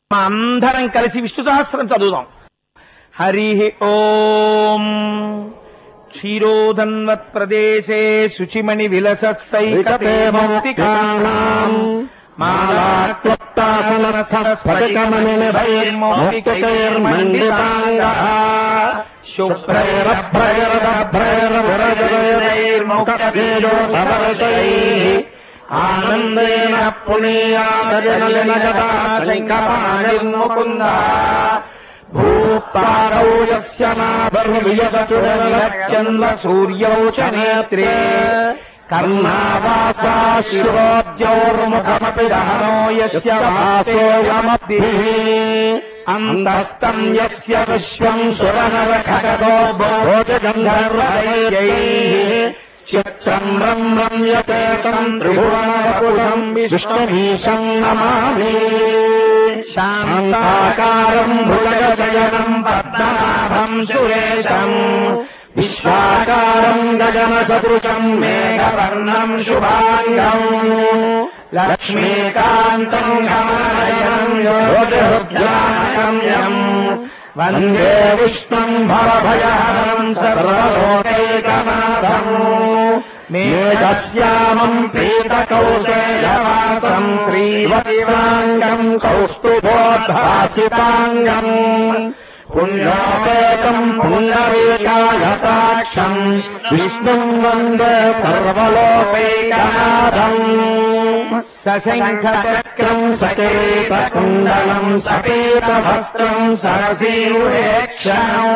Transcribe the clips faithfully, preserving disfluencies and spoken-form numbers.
అందరం కలిసి విష్ణు సహస్రం చదువుదాం. హరి ఓం. క్షీరోధన్వత్ ప్రదేశే శుచిమణి విలసత్సైకతే మౌక్తికానాం మాలాక్లుప్తాసనస్థస్ఫటికమణినిభైర్మౌక్తికైర్మండితాంగః శుభ్రైరభ్రైరభ్రైరవిరజయైర్ముఖతేజోసవర్షైః ఆనందేన పునీయాతజనలినగదాశంకపాణిర్ముకుందః భూపాదౌ యస్య నాభర్వియదచురలచంద్ర సూర్యౌ చ నేత్రే కర్ణావాసా శిరోద్యౌర్ముఖమపి దహనో యస్య వాసోయమబ్ధిః అంతస్తం యస్య విశ్వం సురనరఖగో భోజగంధర్వైః చిత్రం రమ్యతే తం త్రిభువనవపుషం విష్ణుమీశం నమామి. శాంతాకారం భుజగశయనం పద్మనాభం సురేశం విశ్వాకారం గగనసదృశం మేఘవర్ణం శుభాంగం లక్ష్మీకాంతం గమననయనం యోగిహృద్యానగమ్యం వందే విష్ణుం భవభయహరం సర్వలోకైకనాథం మేఘశ్యామం పీతకౌశేయవాసం శ్రీవత్సాంగం కౌస్తుభోద్భాసితాంగం పుణ్యోపేతం పుండరీకాయతాక్షం విష్ణుం వందే సర్వలోకైకనాథం. సశంఖచక్రం సకిరీటకుండలం సపీతభస్త్రం సరసీరుహేక్షణం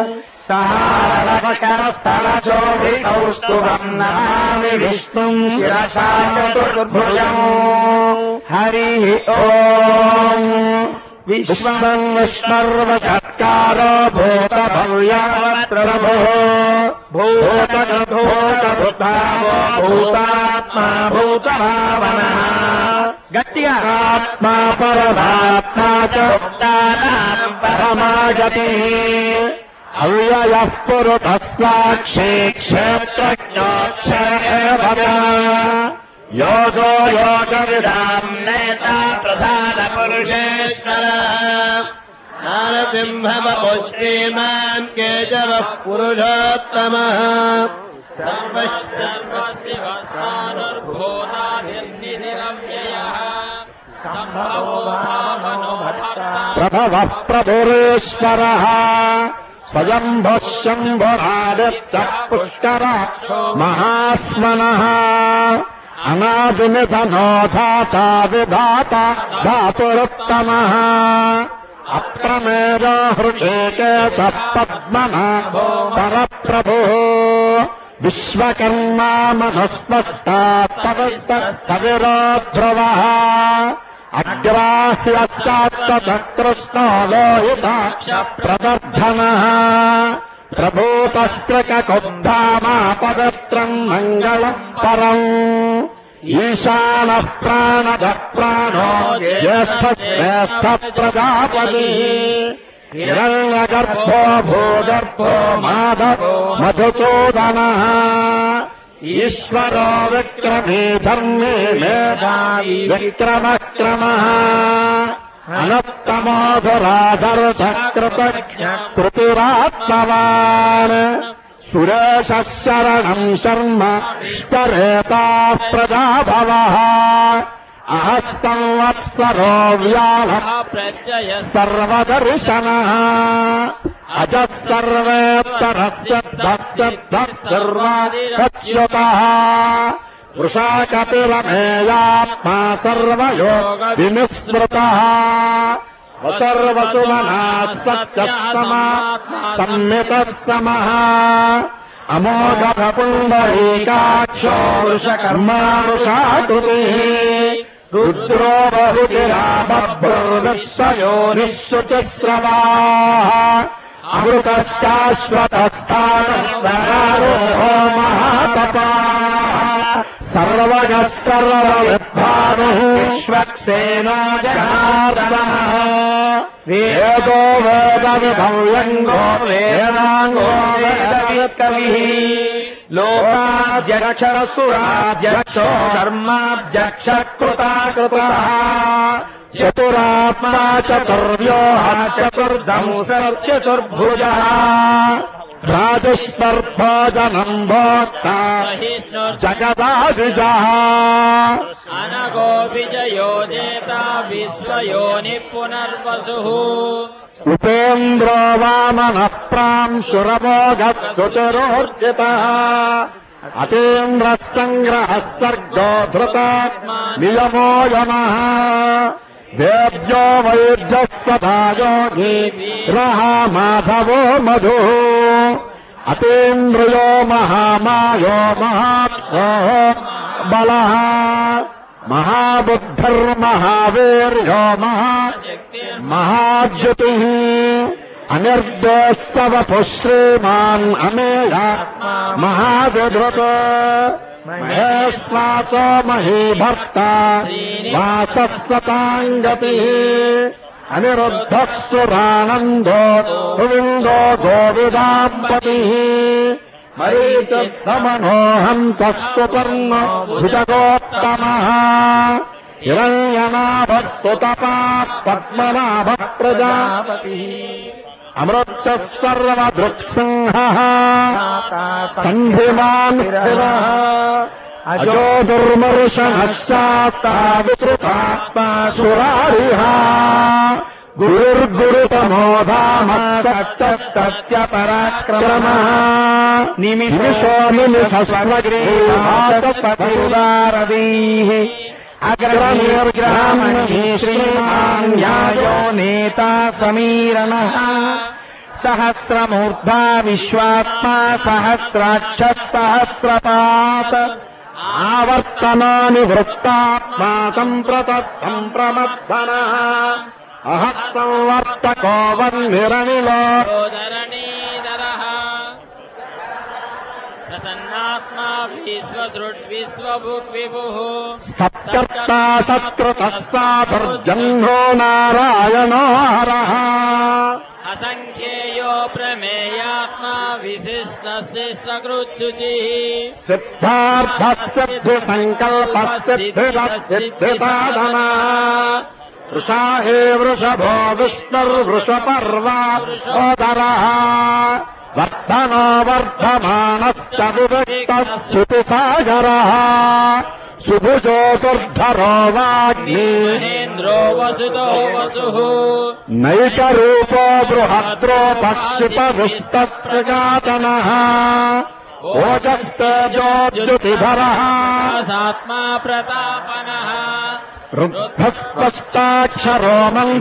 సహారవకరస్థలశోభికౌస్తుభం నమామి విష్ణుం శిరసా చతుర్భుజం. హరి ఓం. విశ్వం విష్ణుర్వచత్కారో భూతభవ్యవత్ప్రభుః భూతగర్భోతభృతావో భూతాత్మా భూతభావనః. గట్టిగా ఆత్మా పరమాత్మా చ ఉక్తానాం పరమాగతిః అవ్యయః పురుషः సాక్షి క్షేత్రజ్ఞోక్షరేవచ యోగో యోగవిదాం నేత ప్రధాన పురుషేశ్వరః నారసింహవపుః శ్రీమాన్ కేశవః పురుషోత్తమః సర్వః సర్వశివస్థానుర్భూతాభిర్నిధిరవ్యయః సంభవో భావనోభక్తః ప్రభవః ప్రభురేశ్వరః స్వయంభుః శంభురాదిత్యః పుష్కరాక్షో మహాస్మనః అనాదినిధనో ధాతా విధాతా ధాతురుత్తమః అప్రమేయో హృషికేశః పద్మనాభో పరప్రభుః విశ్వకర్మా మనస్వస్థా స్థవిరో ధ్రువః అగ్రాహ్యశ్చాత్మకృష్ణో లోహితాక్ష ప్రదర్శనః ప్రభూతస్త్రికకుబ్ధామా పవిత్రం మంగళం పరం ఈశానః ప్రాణదః ప్రాణో జ్యేష్ఠశ్రేష్ఠ ప్రజాపతి హిరణ్యగర్భో భూగర్భో మాధవో మధుసూదనః ఈశ్వరో విక్రమీ ధర్మీ మేధావి విక్రమక్రమః అనత్తమోధురాధర్ష కృతజ్ఞ కృతిరాత్మవాన్ సురేశः శరణం శర్మ స్తరేతాః ప్రజాభవః అహః సంవత్సరో వ్యాళః ప్రత్యయః సర్వదర్శనః అజः సర్వేత్తరస్య దస్యద్ధः సర్వాదిరచ్యుతః వృషాకపిలమేయాత్మా సర్వయోగ వినిస్మృతః వసర్వసుమనః సత్యస్తమా సంమితః సమః అమోఘ పుండరీకాక్షో వృషకర్మానుషాకృతిః రుద్రో బహుచిరాబభ్రుర్విశ్వయోనిః శుచిస్రవాः అమృతః శాశ్వతస్థానః మహాతపాः సర్వగః సర్వవిద్వానుః విశ్వక్సేనో జనార్దనః వేదో వేదవిభవ్యంగో వేదాంగో వేదవిత్కవిః లోకాధ్యక్షరసురాధ్యక్షో ధర్మాధ్యక్ష కృతాకృతః చతురాత్మా చతుర్వ్యూహ చతుర్దంశ చతుర్భుజః రాజస్పర్భోజనం భోక్త జగదాదిజః అనగో విజయో జేత విశ్వయోని పునర్వసుః ఉపేంద్రో వామనః ప్రాంశురమోఘస్తుతిరోర్జితః అతేంద్రః సంగ్రహः సర్గో ధృతాత్మా నియమో యమః దేవ్యో వైద్యः సదా యోగి రః మాధవో మధుః అతేంద్రియో మహామాయో మహాత్సో బలః మహాబుద్ధిర్మహావీర్యో మహా మహాద్యుతిః అనిర్దోత్సవపు శ్రీమాన్ అమేయ మహావిధృత మహేశ్వాసో మహీభర్త వాసః సతాంగతిః అనిరుద్ధః సురానందో గోవిందో గోవిదాంపతిః మరీచిత్తమనోహంసః సుపర్ణో భుజగోత్తమః హిరణ్యనాభः సుతపాః పద్మనాభः ప్రజాపతిः అమృతః సర్వదృక్సింహः సంధిమాన్ శివः అజో దుర్మర్షణः శాస్తా వికృతాత్మా సురారిః గురుర్గురుతమో ధామః సత్యః సత్యపరాక్రమః నిమిషో నిమిషస్వగ్రీవాసపతిదారదీః అగ్రమీర్గ్రామణీ శ్రీమాన్ న్యాయో నేతా సమీరణః సహస్రమూర్ధా విశ్వాత్మా సహస్రాక్షః సహస్రపాత్ ఆవర్తనాని వృత్తాత్మా సంప్రత సంప్రమద్దనః అహః సంవర్తకో వన్నిరనిలో ధరణీధరః ప్రసన్నాత్మా విశ్వసృడ్ విశ్వభుక్ విభుః సత్కర్తా సత్కృతః సాధుర్జన్మో నారాయణో హరః అసంఖ్యేయో ప్రమేయాత్మా విశిష్టశిష్టకృచ్యుచిః సిద్ధార్థः సిద్ధి సంకల్పः సిద్ధిదః సాధనः వృషా హే వృషభో విష్ణుర్వృషపర్వా ఓదరః వర్ధనో వర్ధమానశ్చ వివిక్తః శృతిసాగరः సుభుజో దుర్ధరో వాగ్మి మహేంద్రో వసుదో వసుః నైకరూపో బృహద్రోపః శిపవిష్టస్త్రిఘాతనः ఓజస్తేజోద్యుతిధరः సాత్మా ప్రతాపనః రుద్ధస్పష్టాక్షరో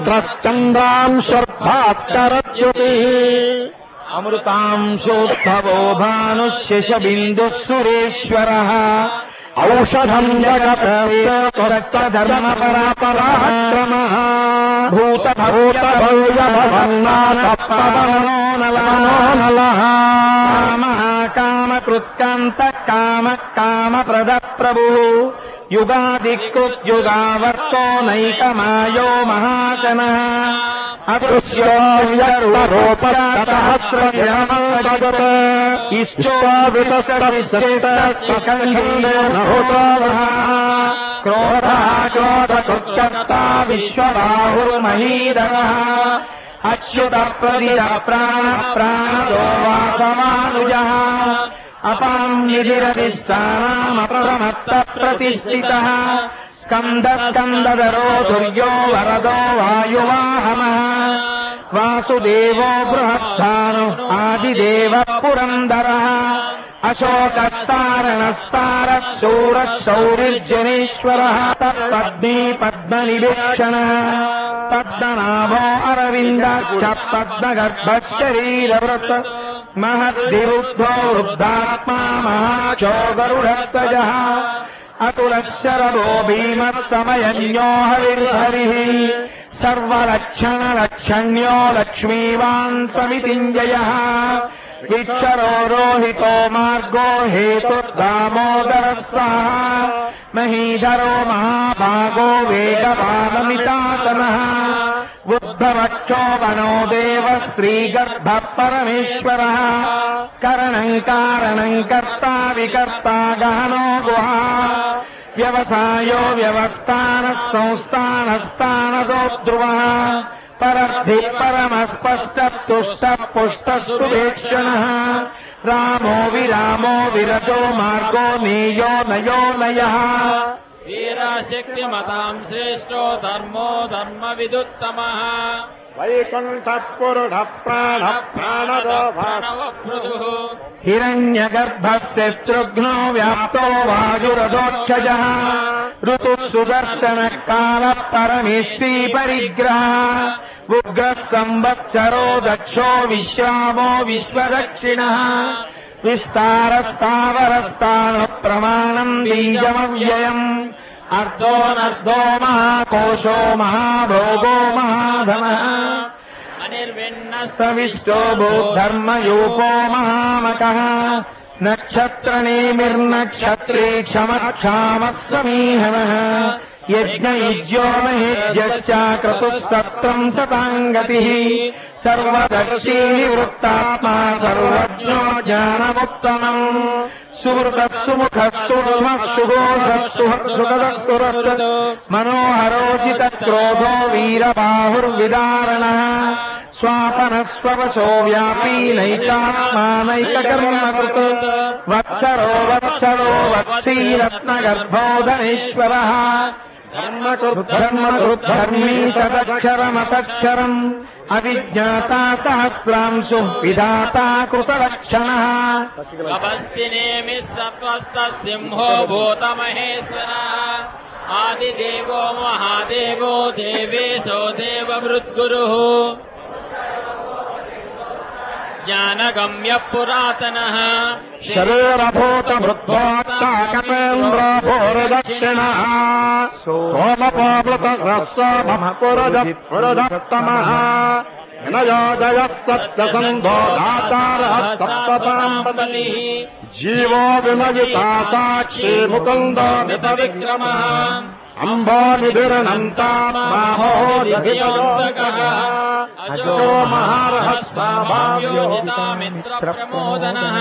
మంత్రశ్చంద్రాంశుర్భాస్కరద్యుతిః అమృతాంశోద్భవో భానుః శశబిందుః సురేశ్వరः ఔషధం జగతధర్మ పరాపరాక్రమః భూతభూతభవ్యభవన్నాథపవనోనలः కామః కామకృత్కాంత కామ కామప్రద ప్రభుః యుగాదికృత్యుగావర్తో నైకమాయో మహాశనః అదృశ్యో వ్యక్తరూపసహస్రజగత్ ఇష్టోవితస్తస్యఖండేనహుతోవః క్రోధः క్రోధకృత్కర్తా విశ్వబాహుర్మహీధరः అచ్యుత ప్రదిత ప్రాణ ప్రాణదో వాసమానుజः అపాం నిధిరధిష్టానామప్రమత్త ప్రతిష్ఠితः స్కంద స్కందధరో దుర్యో వరదో వాయువాహనః వాసుదేవో బృహద్ధాను ఆదిదేవ పురందరः అశోకస్తారణస్తారः శూరः శౌరిర్జనేశ్వరः తత్పద్మీ పద్మనివేక్షణः పద్మనాభో అరవిందాక్ష పద్మగర్భः శరీరవృత్ మహద్దిరుద్ధో వృద్ధాత్మా మహాక్షో గరుడధ్వజः అతులः శరదో భీమः సమయజ్ఞో హవిర్హరిः సర్వలక్షణలక్షణ్యో లక్ష్మీవాన్ సమితింజయः విచ్చరో రోహితో మార్గో హేతుర్దామోదరः సహ మహీధరో మహాభాగో వేగవానమితాసనः ఉద్భవక్షో వనో దేవ శ్రీగర్భ పరమేశ్వరः కరణం కారణం కర్తా వికర్తా గహనో గుహా వ్యవసాయో వ్యవస్థ స్థానః సంస్థానస్థానదో ధ్రువః పరద్ధి పరమస్పష్టః పుష్టః సువేక్షణః రామో విరామో విరజో మార్గో నీయో నయో నయః వీరశక్తిమతాం శ్రేష్టో ధర్మో ధర్మ విదుత్తమః వైకుంఠః పురుషః ప్రాణః ప్రాణదో ప్రణవపృదుః హిరణ్యగర్భः శత్రుఘ్నో వ్యాప్తో వాయురథోక్షజः ఋతుః సుదర్శనः కాలः పరమేష్ఠీ పరిగ్రహः ఉగ్రः సంవత్సరో దక్షో విశ్రామో విశ్వదక్షిణः విస్తారస్థావరస్థాన ప్రమాణం బీజమవ్యయం అర్ధోనర్ధో మహాకోశో మహాభోగో మహాధనః అనిర్విన్నస్తవిష్టో స్తవిష్టో భూధర్మయూపో మహామకః నక్షత్రనేమిర్నక్షత్రే క్షమక్షామः సమీహనः యజ్ఞయుజ్యో మహేజ్యశ్చ క్రతుః సత్రం సతాంగతిః సర్వదర్శీ నివృత్తాత్మా సర్వజ్ఞో జ్ఞానముత్తమం సుహృతః సుముఖः సూక్ష్మः సుఘోషः సుఖదः సురస్తు మనోహరోచిత క్రోధో వీరబాహుర్విదారణः స్వాపనः స్వవశో వ్యాపీ నైకాత్మా నైకకర్మకృత్ వత్సరో వత్సరో వత్సీ రత్నగర్భో ధనేశ్వరः ధర్మకృద్ధర్మీ తదక్షరమతక్షరం అవిజ్ఞాతా సహస్రాంశు విధాతా కృతలక్షణః గభస్తినేమి సత్వస్థ సింహో భూతమహేశ్వరः ఆదిదేవో మహాదేవో దేవేశో దేవవృద్గురుః జ్ఞానగమ్య పురాతనః శరీరభూతమృద్భోక్తాకపేంద్రభూరదక్షిణः సోమపాప్లుతః వినయోదయः సత్యసంధో దాతారः సప్తపాంపతిः జీవో విమజితా సాక్షి ముకుందో మిత విక్రమः అంబానిధిరణంతాత్మాహోర్యసితయోగః అజో మహారహస్వాభావ్యోజితామిత్రప్రమోదనః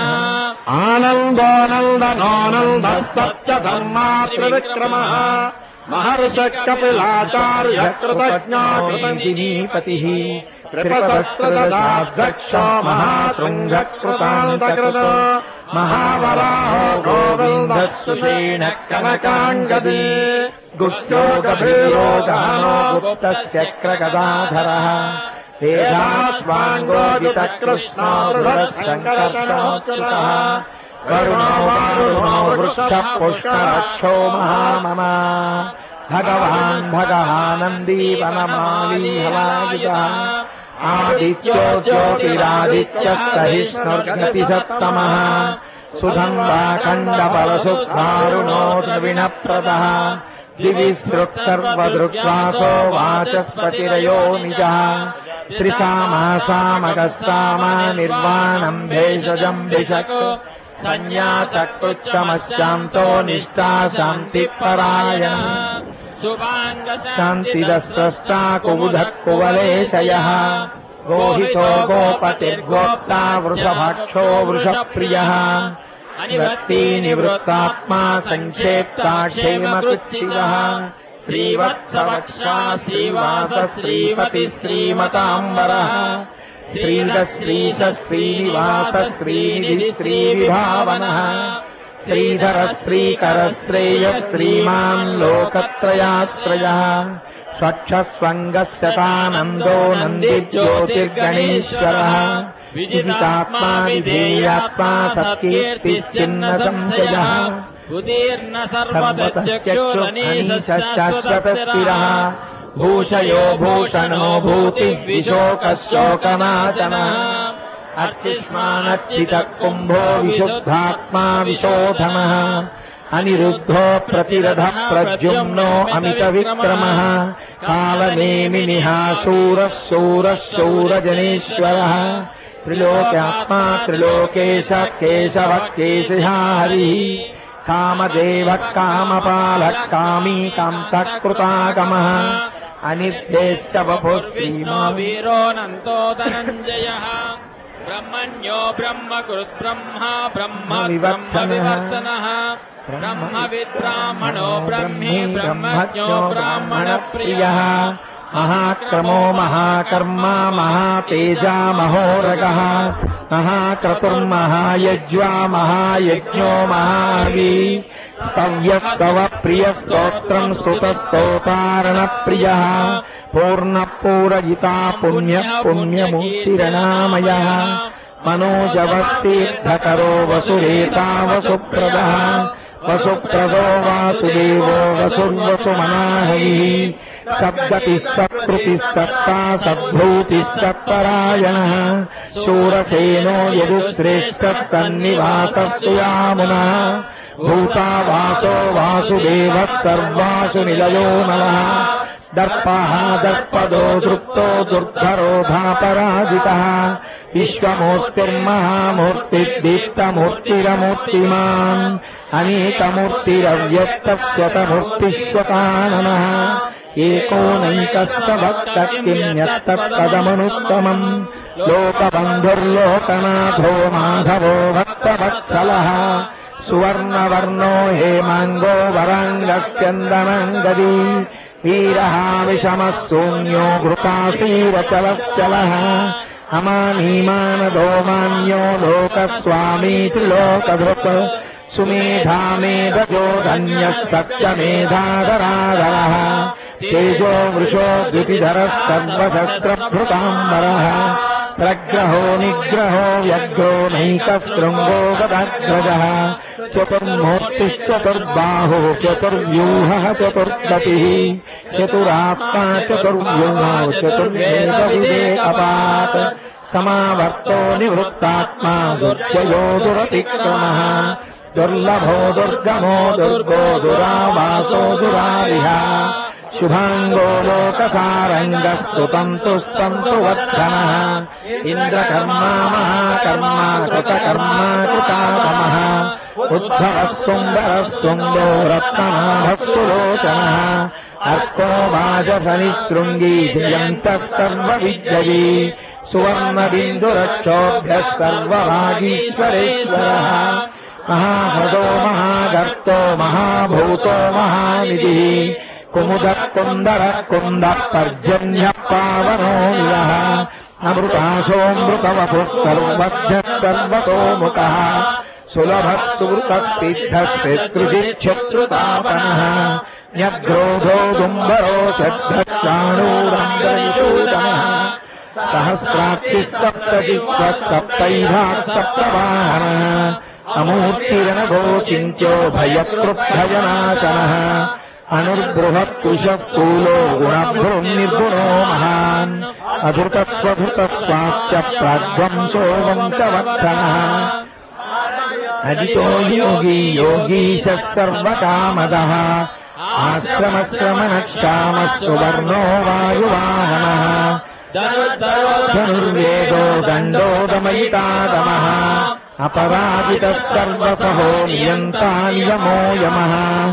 ఆనందోనందనోనందः సత్యధర్మా త్రివిక్రమः మహర్షి కపిలాచార్య కృతజ్ఞా కృతనిధిపతిః త్రిపదస్త్రదశాధ్యక్షో మహాశృంగకృతాంతకృత మహావరాహో గోవిందः సుషేణ కనకాంగదీ గుప్తో గభీరో గహనో గుప్తస్య క్రగదాధరः వేదాస్వాంగోజిత కృష్ణో దృఢశంకరశ్చోచ్యుతः వరుణో వారుణో వృషః పుష్కరక్షో మహామమ భగవాన్ భగవానందీ వనమాలీ హలాయుధः ఆదిత్యో జ్యోతిరాదిత్యः సహిష్ణుర్గతి సత్తమः సుగంధాఖండఫలసుద్ధారుణో ద్రవిణప్రదः దివి సృక్సర్వదృక్వాసో వాచస్పతిరయో నిజः త్రిసామాసామకः సామ నిర్వాణం భేషజం భిషక్ సన్యాసకృచ్చమశ్చాంతో నిష్ఠా శాంతిపరాయణ శాంతిదస్రష్టా కుబుధః కువలేశయः గోహితో గోపతిర్గోప్తా వృషభాక్షో వృషప్రియः అనివృత్తి నివృత్తాత్మా సంక్షేప్తాక్షేమకృచ్చివः శ్రీవత్సవక్షా శ్రీవాస శ్రీపతి శ్రీమతాంబరः శ్రీధ శ్రీశ శ్రీనివాస శ్రీనిధి శ్రీవిభావనः శ్రీధర శ్రీకర శ్రేయ శ్రీమాన్ లోకత్రయాశ్రయः స్వచ్ఛస్వంగశతానందో నందిజ్యోతిర్గణేశ్వరः విదితాత్మా విధేయాత్మా సత్కీర్తిశ్చిన్న సంశయः ఉదీర్ణ సర్వతశ్చక్షురనీశశ్శాశ్వతస్థిరः భూషయో భూషణో భూతి విశోకశోకనాశనः అర్చిస్మానర్చిత కుంభో విశుద్ధాత్మా విశోధనः అనిరుద్ధో ప్రతిరథ ప్రద్యుమ్నో అమిత విక్రమः కాలనేమినిహా శూరः శూరः శూరజనేశ్వరः త్రిలోక్యాత్మా త్రిలోకేశ కేశవ కేశిహా హరిः కామదేవః కామపాలః కామీ కాంతకృతాగమः అనిర్దేశ్య వపుః శ్రీమా వీరోనంతో ధనంజయః బ్రహ్మణ్యో బ్రహ్మకృత్ బ్రహ్మ బ్రహ్మ బ్రహ్మ వివర్తనః ब्रह्मविद् ब्राह्मणो ब्रह्मी ब्रह्मज्ञो ब्राह्मणप्रियः महाक्रमो महाकर्मा महातेजा महोरगः महाक्रतुर्महायज्वा महायज्ञो महावी स्तव्यस्तव प्रियस्तोत्रम् स्तुतस्तोतारणप्रियः पूर्णपूरयिता पुण्यः पुण्यमूर्तिरनामयः मनोजवस्तीर्थकरो वसुरेता वसुप्रदः वसुप्रदो वासुदेवो वसुर्वसुमनाहविः सद्गतिः सत्कृतिः सत्ता सद्भूतिः सत्परायणः शूरसेनो यदुश्रेष्ठः सन्निवासस्तु यामुनः भूतावासो वासुदेवः सर्वासु निलयो नलः दर्पः दर्पदो दृप्तो दुर्धरोधापराजितः विश्वमूर्तिर्महामूर्तिर्दीप्तमूर्तिरमूर्तिमान् अनेकमूर्तिरव्यक्तस्वतमूर्तिस्वताननः एकोनैकस्य भक्तः किन्यत्तत्पदमनुत्तमम् लोकबन्धुर्लोकनाथो माधवो भक्तवत्सलः सुवर्णवर्णो हेमाङ्गो वराङ्गश्चन्दनाङ्गदी वीरः विषमः शून्यो घृतासीरचलश्चलः अमानीमानदो मान्यो लोकस्वामी त्रिलोकधृत् सुमेधामेधजो धन्यः सत्यमेधाधराधरः तेजो वृषो द्वितिधरः सर्वशस्त्रभृताम्बरः प्रग्रहो निग्रहो व्यग्रो नैकशृङ्गो गदाग्रजः चतुर्मूर्तिश्चतुर्बाहुः चतुर्व्यूहः चतुर्गतिः चतुरात्मा चतुर्व्यूहो चतुर्वेदविवेकपात् समावर्तो निवृत्तात्मा दुर्जयो दुरतिक्रमः दुर्लभो दुर्गमो दुर्गो दुरावासो दुरारिः शुभाङ्गो लोकसारङ्गस्तुतन्तुस्तन्तु वर्धनः इन्द्रकर्मा महाकर्मा कृतकर्मा कृतातमः उद्धवः सुन्दरः सुन्दो रत्ननाभः सुलोचनः अर्को वाजसनिशृङ्गी जयन्तः सर्वविजयी सुवर्णबिन्दुरक्षोभ्यः सर्ववागीश्वरेश्वरः महाभदो महागर्तो महाभूतो महानिधिः कुमुदः कुन्दरः कुन्दः पर्जन्यः पावनो निलः अमृताशोऽमृतवपुः सर्वज्ञः सर्वतोमुखः सुलभः सुवृतः सिद्धः शत्रुजिच्छत्रुतापनः न्यग्रोधो दुम्बरो शब्दचाणूरङ्गनिषूदनः सहस्राक्षिः सप्तजिह्वः सप्तैधाः सप्तवाहनः अमूर्तिरनघो चिन्त्यो भयकृद्धयनाशनः अनुर्बृहत्कुशस्थूलो गुणभृन्निर्गुणो महान् अधृतस्वधृतस्वाच्च प्राग्वंशो वंशवर्धनः अजितो योगी योगीशः सर्वकामदः आश्रमश्रमणक्षामः सुवर्णो वायुवाहनः धनुर्वेदो दण्डो दमयितादमः अपराजितः सर्वसहो नियन्ता नियमो यमः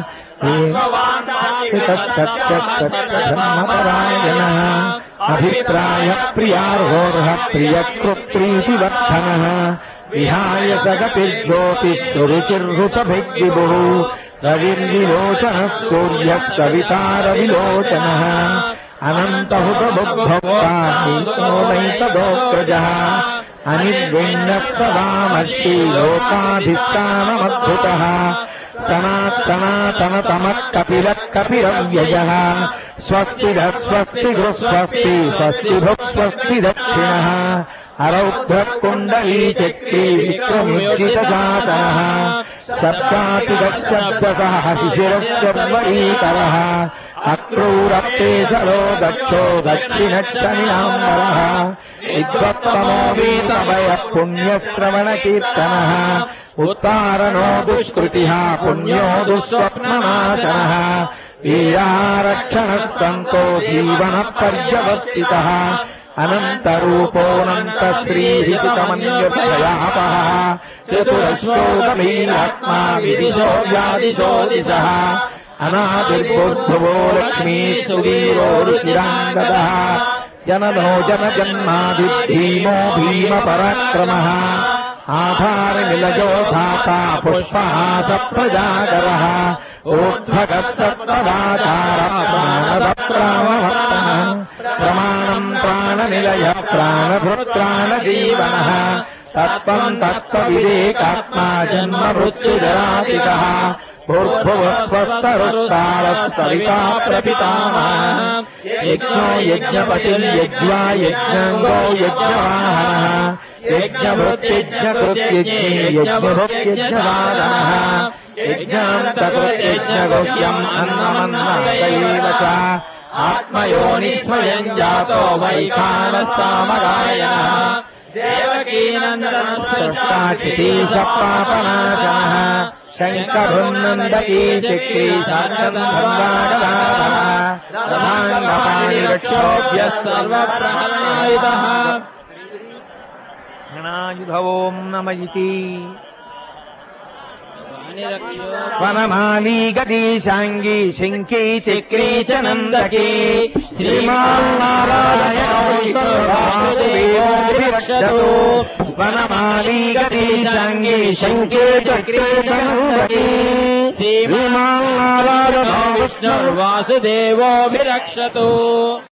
सत्यः सत्यधर्मपरायणः अभिप्रायः प्रियार्होर्हः प्रियकृत्प्रीतिवर्धनः विहाय सगतिर्ज्योतिः सुरुचिर्हृतभिद्विभुः रविर्विलोचनः सूर्यः सवितारविलोचनः अनन्तहुतबुद्भक्ता नैतदोऽग्रजः अनिर्विण्णः सदामर्षि लोकाधिष्ठानमद्भुतः सनात् सनातनतमः कपिलः कपिरव्ययः स्वस्तिरः स्वस्ति गृस्वस्ति स्वस्ति भुक् स्वस्ति दक्षिणः अरौद्रः कुण्डली चक्री विक्रमुज्जितजातः सप्तातिदशब्दसः शिशिरः शर्वरीकरः अक्रूरप्तेशलो दक्षो दक्षिणक्षनिनाम्बरः विद्वत्तमो वीतभयः पुण्यश्रवणकीर्तनः उत्तारणो दुष्कृतिः पुण्यो दुःस्वप्ननाशनः वीरारक्षणः सन्तो जीवनपर्यवस्थितः अनन्तरूपोऽनन्तश्रीहितमन्यभयापः चतुरश्लोकमीरात्मा विदिशो व्यादिशो दिशः अनादिर्बुद्धवो लक्ष्मी सुवीरो रुचिराङ्गदः जननो जनजन्मादिर्भीमो भीमपराक्रमः ఆధార నిలయో ధాతా పుష్పహాస ప్రజాకరః ఊర్ధ్వగः సత్వదాచారः ప్రాణద ప్రాణభక్తః ప్రమాణం ప్రాణనిలయ ప్రాణభృత్ప్రాణజీవనः తత్వం తత్వవివేకాత్మా జన్మ మృత్యుజరాతికः భూర్భువః స్వస్తరుస్తారः సవితా ప్రపితామహः యజ్ఞో యజ్ఞపతిర్యజ్ఞా యజ్ఞంగో యజ్ఞవాహనः యజ్ఞభృత్యజ్ఞకృత్యజ్ఞే యజ్ఞభృత్యజ్ఞసాధనः యజ్ఞాంతకృత్యజ్ఞగుహ్యం అన్నమన్నమయైవ చ ఆత్మయోని స్వయం జాతో వైఖానः సామగాయనः దేవకీనందనస్రష్టాచితి సపాపనాశనः శంకరున్నందకీ చక్రీ శాంతధర్మాగదాధనः రథాంగపాణిరక్షోభ్యः సర్వప్రహరణాయుధः గణాయుధ ఓం నమ ఇతి వనమాలీ గదీశాంగీ శంకీ చక్రీ చ నందకీ శ్రీమాన్నారాయణోభిరక్షతు వనమాలీ గదీశాంగీ శంకీ చక్రీ చ నందకీ శ్రీమాన్నారాయణో విష్ణుర్వాసుదేవోభిరక్షతు